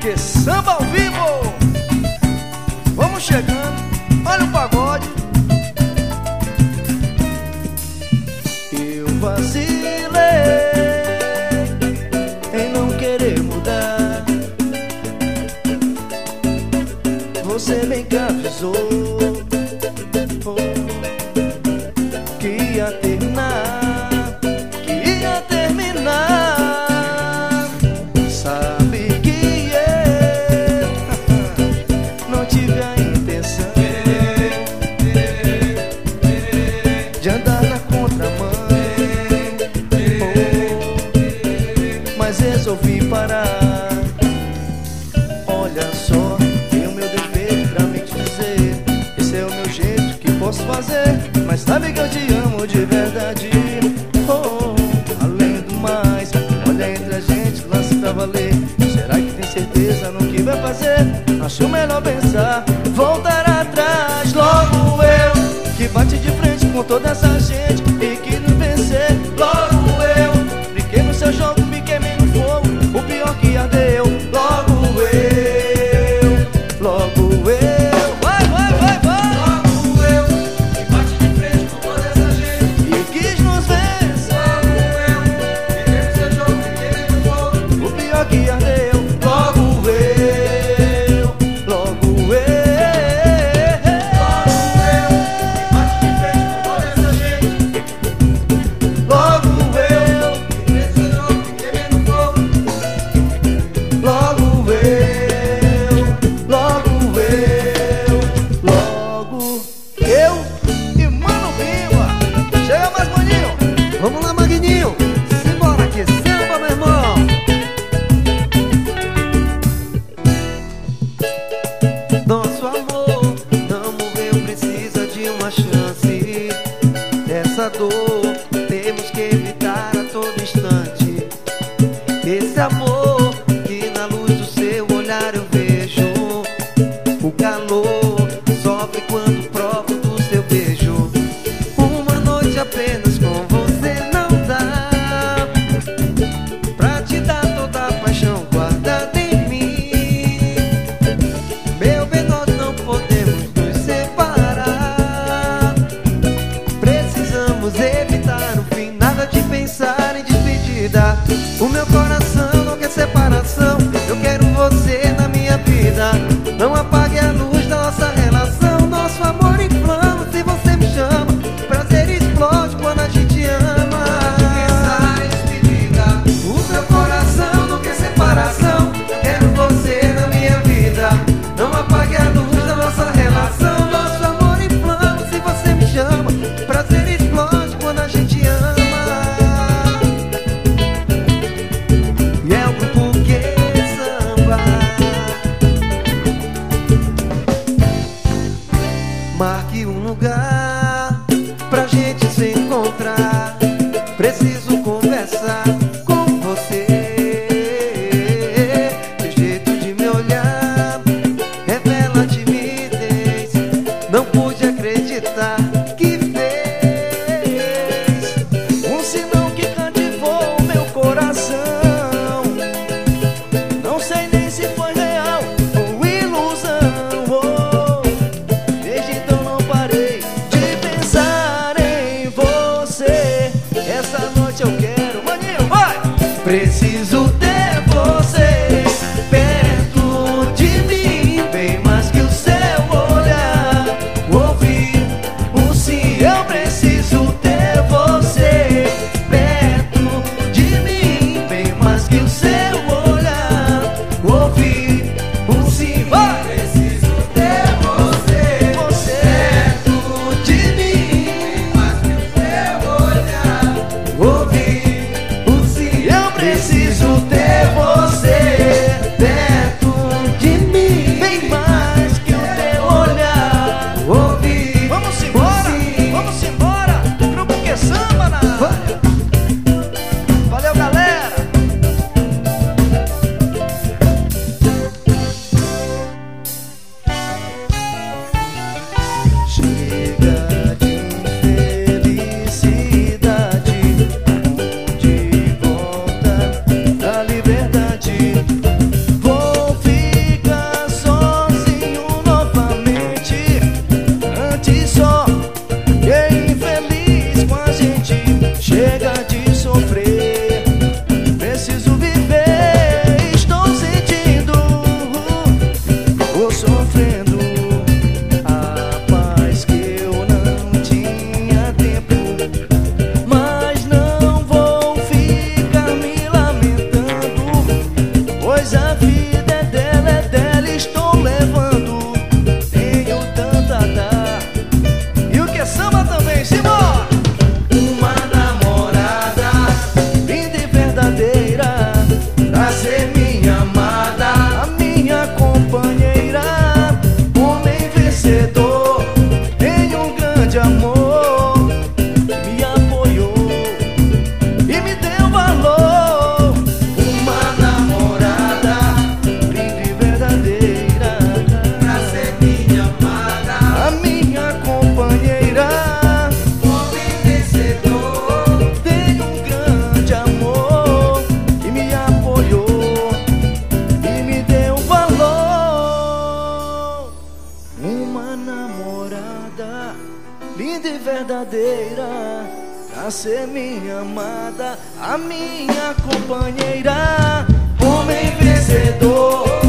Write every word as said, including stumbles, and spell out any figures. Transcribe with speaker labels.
Speaker 1: Que samba ao vivo! Vamos chegando, olha o pagode. Eu vacilei em não querer mudar. Você bem que avisou que ia terminar, que ia terminar. Sabe que eu não tive a intenção de andar na contramão, mas resolvi parar. Olha só, tenho meu defeito pra me dizer, esse é o meu jeito que posso fazer, mas sabe que eu te amo de verdade. Oh, além do mais, olha entre a gente, lance pra valer. Será que tem certeza no que vai fazer? Acho melhor pensar, voltar atrás. Logo eu, que bate de frente com toda essa gente e que nos vencer. Logo eu, brinquei no seu jogo, me queimei no fogo, o pior que ardeu. Logo eu, logo eu, vai, vai, vai, vai.
Speaker 2: Logo eu, que bate de frente com toda essa gente
Speaker 1: E quis nos vencer.
Speaker 2: Logo eu, fiquei no seu jogo, fiquei no fogo.
Speaker 1: O pior que ardeu. Logo eu, logo eu.
Speaker 2: Logo eu, fiquei no seu jogo, fiquei no fogo.
Speaker 1: Logo eu, logo eu, logo eu e Mano Bimba. Chega mais, maninho.
Speaker 3: Vamos lá, Magninho, simbora que samba, meu irmão. Nosso amor não morreu, precisa de uma chance. Essa dor temos que evitar a todo instante. Esse amor que na luz do seu olhar eu vejo, o calor sofre quando provo do seu beijo. Uma noite apenas com você não dá pra te dar toda a paixão guardada em mim. Meu bem, nós não podemos nos separar. Precisamos evitar o fim, nada de pensar em despedida. O meu coração não quer separação, eu quero você na minha vida. Não apague a luz da nossa relação, nosso amor inflama se você me chama. Prazer explode quando a gente ama.
Speaker 2: Pensar em despedida.
Speaker 3: O meu coração não quer separação, eu quero você na minha vida. Não apague a luz da nossa relação, nosso amor inflama se você me chama. Prazer explode quando a gente ama. E é o grupo que samba. Marque um lugar pra gente se encontrar. Preciso conversar com você.
Speaker 1: Mas a vida é dela, é dela, estou levando. Tenho tanta a dar. E o que é samba também, Simão? Uma namorada linda e verdadeira, pra ser minha amada, a minha companheira. Homem vencedor, tenho um grande amor, me apoiou e me deu valor. Uma namorada linda e verdadeira,
Speaker 2: pra ser minha amada,
Speaker 1: a minha companheira.
Speaker 2: homem vencedor,
Speaker 1: Tenho um grande amor e me apoiou e me deu valor. Uma namorada linda e verdadeira, pra ser minha amada, a minha companheira. Homem vencedor,